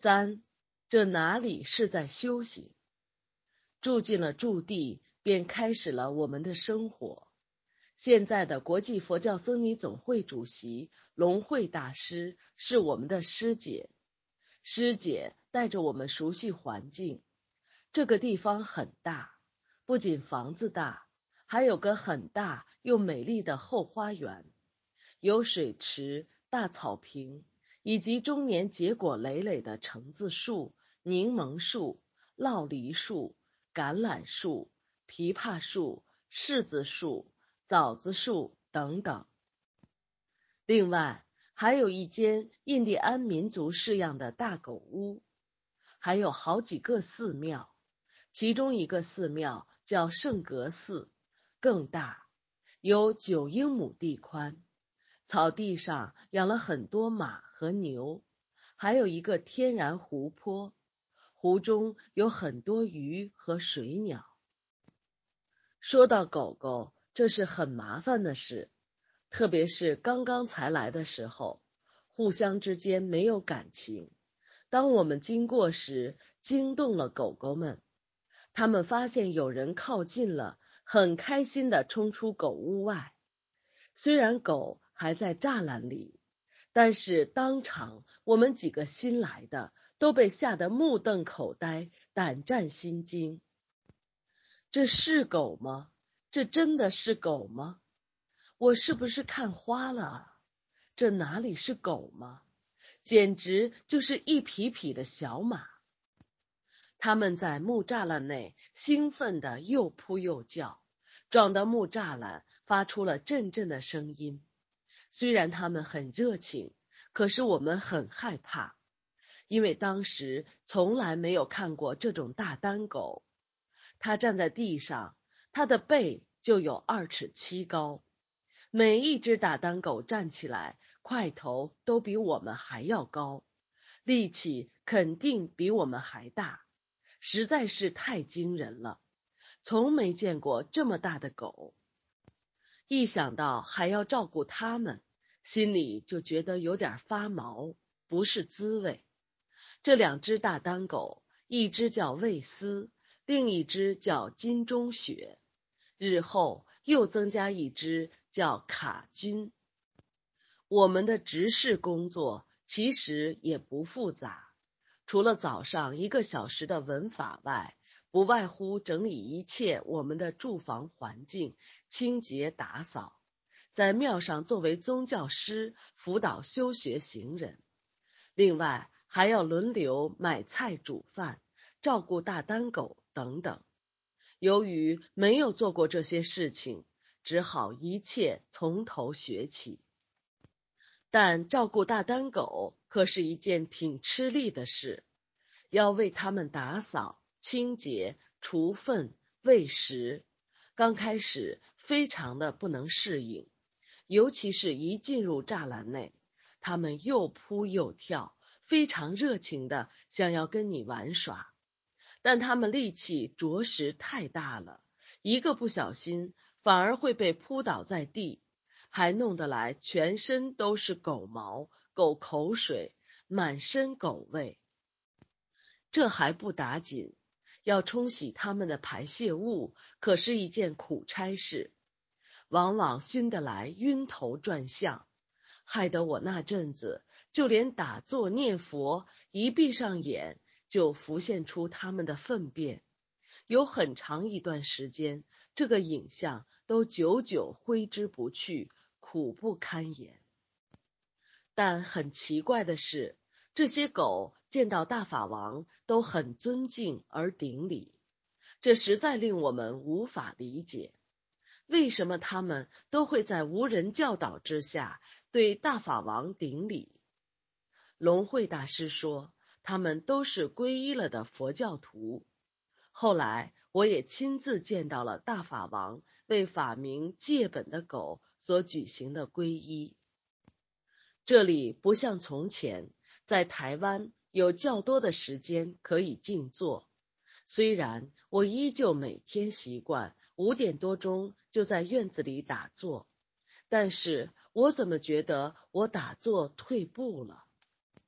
3. 这哪里是在修行？住进了驻地，便开始了我们的生活。现在的国际佛教僧尼总会主席龙慧大师是我们的师姐，师姐带着我们熟悉环境。这个地方很大，不仅房子大，还有个很大又美丽的后花园，有水池、大草坪，以及终年结果累累的橙子树、柠檬树、酪梨树、橄榄树、枇杷树、柿子树、枣子树等等。另外，还有一间印第安民族式样的大狗屋，还有好几个寺庙，其中一个寺庙叫圣格寺，更大，有9英亩地宽，草地上养了很多马和牛，还有一个天然湖泊，湖中有很多鱼和水鸟。说到狗狗，这是很麻烦的事，特别是刚刚才来的时候，互相之间没有感情。当我们经过时，惊动了狗狗们，它们发现有人靠近了，很开心地冲出狗屋外。虽然狗还在栅栏里，但是当场我们几个新来的都被吓得目瞪口呆，胆战心惊。这是狗吗？这真的是狗吗？我是不是看花了啊？这哪里是狗吗？简直就是一匹匹的小马。它们在木栅栏内兴奋地又扑又叫，撞得木栅栏发出了阵阵的声音。虽然它们很热情，可是我们很害怕，因为当时从来没有看过这种大丹狗。它站在地上，它的背就有2尺7高。每一只大丹狗站起来，块头都比我们还要高，力气肯定比我们还大，实在是太惊人了，从没见过这么大的狗。一想到还要照顾它们，心里就觉得有点发毛，不是滋味。这2只大丹狗，一只叫魏斯，另一只叫金钟雪，日后又增加一只叫卡君。我们的执事工作其实也不复杂，除了早上1个小时的文法外，不外乎整理一切我们的住房环境，清洁打扫，在庙上作为宗教师辅导修学行人。另外还要轮流买菜煮饭，照顾大丹狗等等。由于没有做过这些事情，只好一切从头学起。但照顾大丹狗可是一件挺吃力的事，要为它们打扫、清洁、除粪、喂食。刚开始非常的不能适应，尤其是一进入栅栏内，它们又扑又跳，非常热情的想要跟你玩耍。但它们力气着实太大了，一个不小心反而会被扑倒在地，还弄得来全身都是狗毛、狗口水，满身狗味。这还不打紧，要冲洗它们的排泄物可是一件苦差事，往往熏得来晕头转向，害得我那阵子就连打坐念佛，一闭上眼就浮现出它们的粪便，有很长一段时间，这个影像都久久挥之不去，苦不堪言。但很奇怪的是，这些狗见到大法王都很尊敬而顶礼，这实在令我们无法理解，为什么他们都会在无人教导之下对大法王顶礼？龙慧大师说，他们都是皈依了的佛教徒。后来我也亲自见到了大法王为法名戒本的狗所举行的皈依。这里不像从前，在台湾有较多的时间可以静坐。虽然我依旧每天习惯5点多钟就在院子里打坐，但是我怎么觉得我打坐退步了？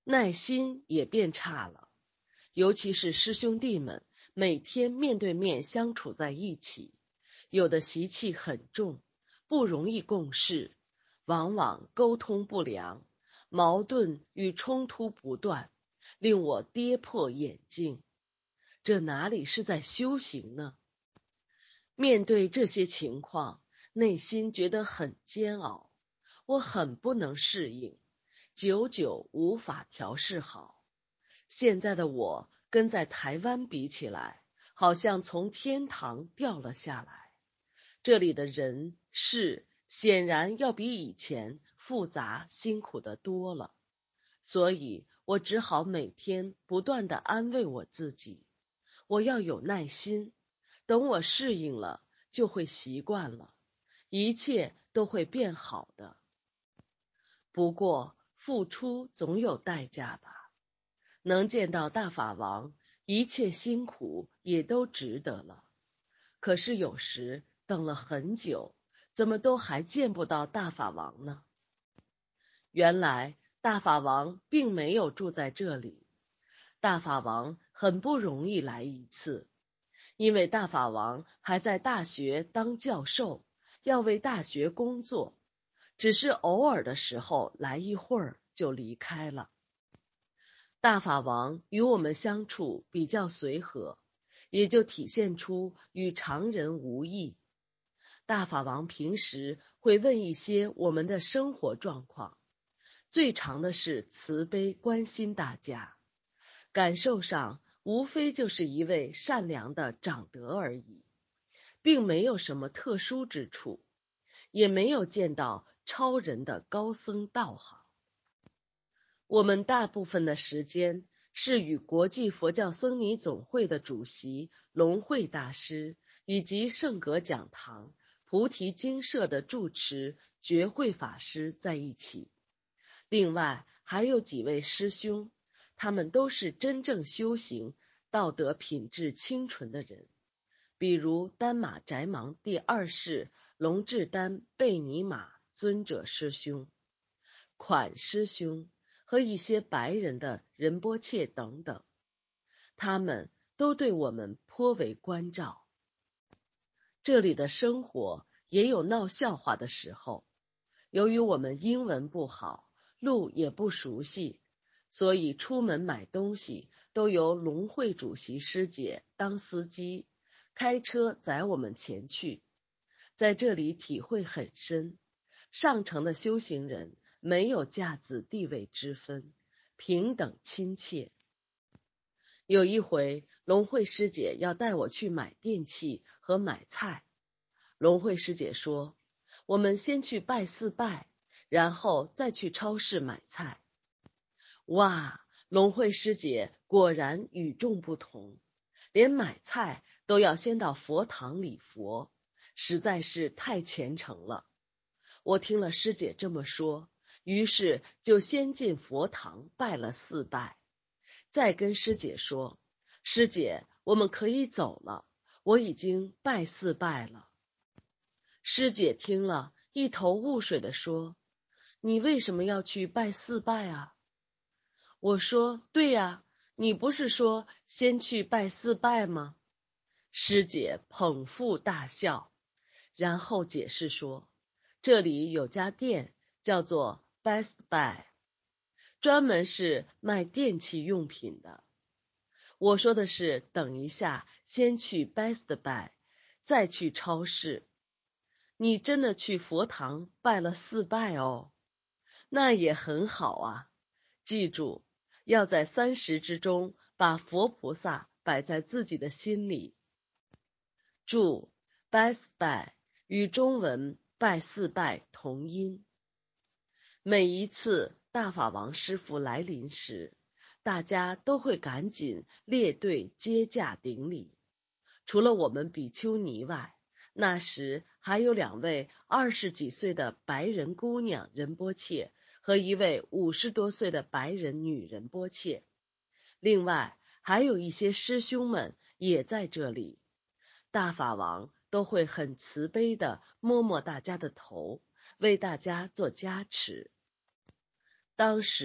耐心也变差了，尤其是师兄弟们每天面对面相处在一起，有的习气很重，不容易共事，往往沟通不良，矛盾与冲突不断，令我跌破眼镜。这哪里是在修行呢？面对这些情况，内心觉得很煎熬，我很不能适应，久久无法调试好。现在的我跟在台湾比起来，好像从天堂掉了下来。这里的人事显然要比以前复杂辛苦得多了，所以我只好每天不断地安慰我自己，我要有耐心，等我适应了，就会习惯了，一切都会变好的。不过付出总有代价吧，能见到大法王，一切辛苦也都值得了。可是有时等了很久，怎么都还见不到大法王呢？原来大法王并没有住在这里，大法王很不容易来一次，因为大法王还在大学当教授，要为大学工作，只是偶尔的时候来一会儿就离开了。大法王与我们相处比较随和，也就体现出与常人无异。大法王平时会问一些我们的生活状况，最常的是慈悲关心大家，感受上无非就是一位善良的长德而已，并没有什么特殊之处，也没有见到超人的高僧道行。我们大部分的时间是与国际佛教僧尼总会的主席龙慧大师以及圣格讲堂、菩提精舍的住持觉慧法师在一起，另外还有几位师兄，他们都是真正修行、道德品质清纯的人，比如丹马宅芒第二世龙智丹贝尼玛尊者师兄、款师兄和一些白人的仁波切等等，他们都对我们颇为关照。这里的生活也有闹笑话的时候，由于我们英文不好，路也不熟悉，所以出门买东西都由龙会主席师姐当司机，开车载我们前去。在这里体会很深，上乘的修行人没有价子地位之分，平等亲切。有一回，龙慧师姐要带我去买电器和买菜。龙慧师姐说，我们先去拜四拜，然后再去超市买菜。哇，龙慧师姐果然与众不同，连买菜都要先到佛堂礼佛，实在是太虔诚了。我听了师姐这么说，于是就先进佛堂拜了四拜，再跟师姐说，师姐，我们可以走了，我已经拜四拜了。师姐听了一头雾水地说，你为什么要去拜四拜啊？我说，对呀，你不是说先去拜四拜吗？师姐捧腹大笑，然后解释说，这里有家店叫做 Best Buy， 专门是卖电器用品的。我说的是等一下先去 Best Buy， 再去超市。你真的去佛堂拜了四拜哦，那也很好啊。记住，要在30之中把佛菩萨摆在自己的心里。注： Best Buy 与中文拜四拜同音。每一次大法王师父来临时，大家都会赶紧列队接驾顶礼。除了我们比丘尼外，那时还有2位20几岁的白人姑娘仁波切和一位50多岁的白人女仁波切，另外还有一些师兄们也在这里。大法王都会很慈悲地摸摸大家的头，为大家做加持。当时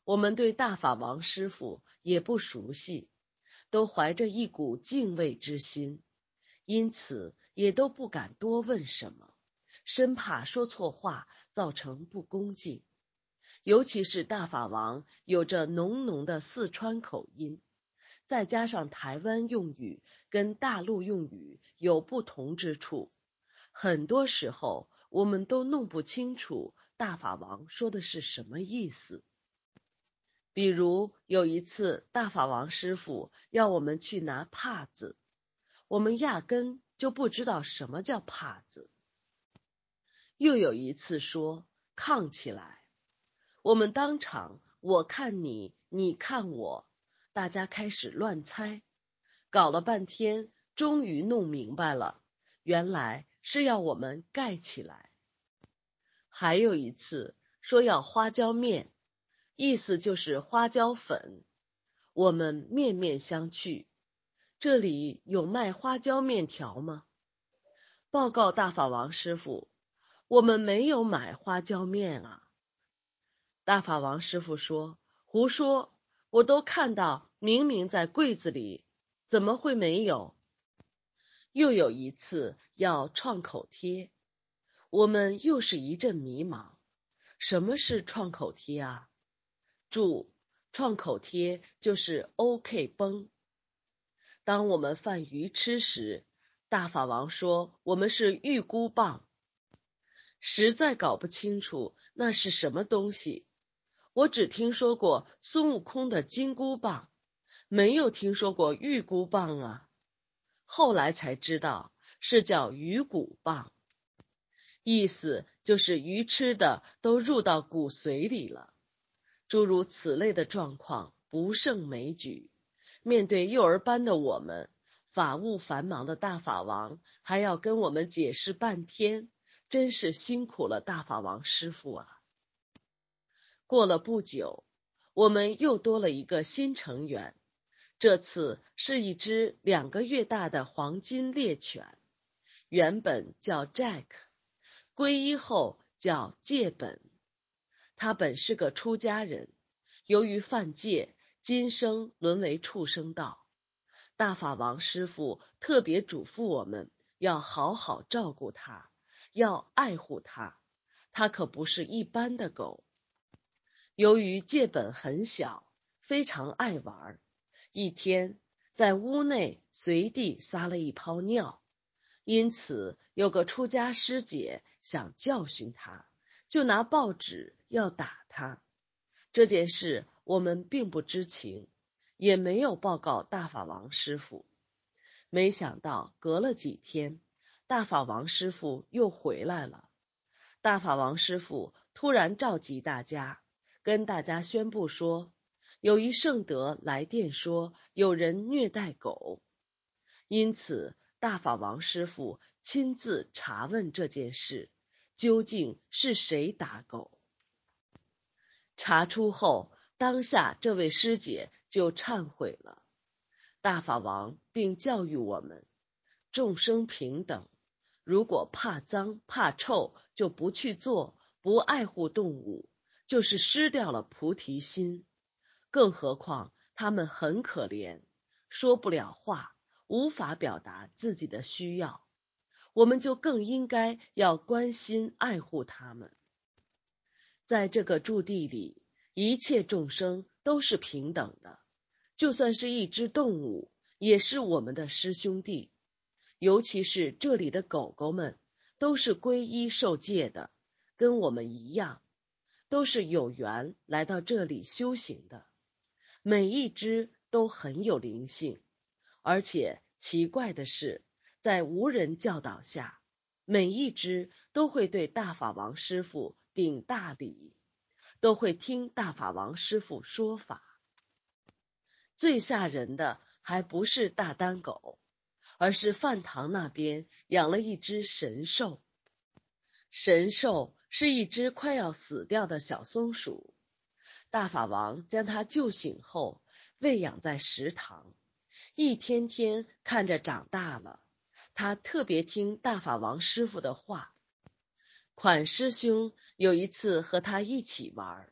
我们对大法王师父也不熟悉，都怀着一股敬畏之心，因此也都不敢多问什么，生怕说错话造成不恭敬。尤其是大法王有着浓浓的四川口音，再加上台湾用语跟大陆用语有不同之处，很多时候我们都弄不清楚大法王说的是什么意思。比如有一次大法王师父要我们去拿帕子，我们压根就不知道什么叫帕子。又有一次说抗起来，我们当场我看你，你看我，大家开始乱猜，搞了半天终于弄明白了，原来是要我们盖起来。还有一次说要花椒面，意思就是花椒粉，我们面面相觑，这里有卖花椒面条吗？报告大法王师父，我们没有买花椒面啊。大法王师父说，胡说，我都看到明明在柜子里，怎么会没有？又有一次要创口贴，我们又是一阵迷茫，什么是创口贴啊？注：创口贴就是 OK 绷。当我们犯愚痴时，大法王说我们是预估棒，实在搞不清楚那是什么东西。我只听说过孙悟空的金箍棒，没有听说过预估棒啊。后来才知道是叫鱼骨棒，意思就是鱼吃的都入到骨髓里了。诸如此类的状况不胜枚举，面对幼儿班的我们，法务繁忙的大法王还要跟我们解释半天，真是辛苦了大法王师父啊。过了不久，我们又多了一个新成员，这次是一只2个月大的黄金猎犬，原本叫 Jack， 皈依后叫戒本。他本是个出家人，由于犯戒，今生沦为畜生道。大法王师父特别嘱咐我们要好好照顾他，要爱护他，他可不是一般的狗。由于戒本很小，非常爱玩，一天在屋内随地撒了一泡尿，因此有个出家师姐想教训他，就拿报纸要打他。这件事我们并不知情，也没有报告大法王师父。没想到隔了几天，大法王师父又回来了。大法王师父突然召集大家，跟大家宣布说，有一圣德来电说有人虐待狗，因此大法王师父亲自查问这件事，究竟是谁打狗。查出后，当下这位师姐就忏悔了。大法王并教育我们，众生平等，如果怕脏怕臭就不去做，不爱护动物，就是失掉了菩提心。更何况他们很可怜，说不了话，无法表达自己的需要，我们就更应该要关心爱护他们。在这个驻地里，一切众生都是平等的，就算是一只动物，也是我们的师兄弟。尤其是这里的狗狗们，都是皈依受戒的，跟我们一样，都是有缘来到这里修行的。每一只都很有灵性，而且奇怪的是，在无人教导下，每一只都会对大法王师父顶大礼，都会听大法王师父说法。最吓人的还不是大丹狗，而是饭堂那边养了一只神兽。神兽是一只快要死掉的小松鼠，大法王将它救醒后喂养在食堂，一天天看着长大了。他特别听大法王师父的话。款师兄有一次和他一起玩，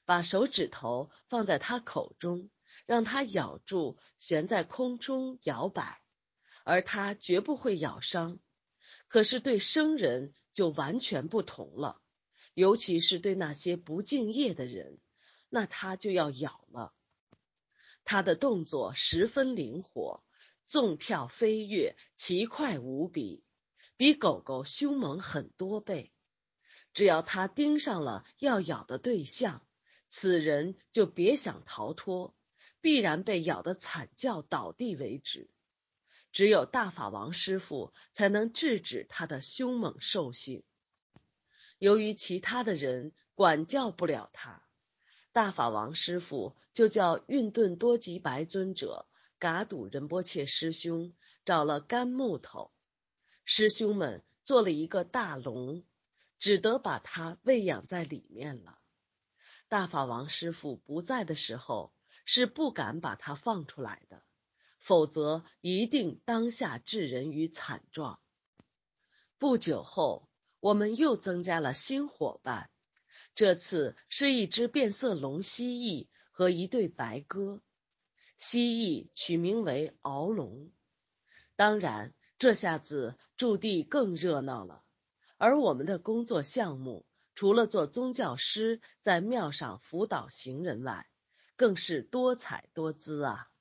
把手指头放在他口中，让他咬住，悬在空中摇摆，而他绝不会咬伤。可是对生人就完全不同了，尤其是对那些不敬业的人，那他就要咬了。他的动作十分灵活，纵跳飞跃，奇快无比，比狗狗凶猛很多倍。只要他盯上了要咬的对象，此人就别想逃脱，必然被咬得惨叫倒地为止。只有大法王师傅才能制止他的凶猛兽性。由于其他的人管教不了他，大法王师傅就叫运顿多吉白尊者噶笃仁波切师兄找了干木头，师兄们做了一个大笼，只得把它喂养在里面了。大法王师傅不在的时候，是不敢把它放出来的，否则一定当下置人于惨状。不久后，我们又增加了新伙伴，这次是一只变色龙蜥蜴和一对白鸽。蜥蜴取名为鳌龙。当然，这下子驻地更热闹了，而我们的工作项目除了做宗教师在庙上辅导行人外，更是多彩多姿啊。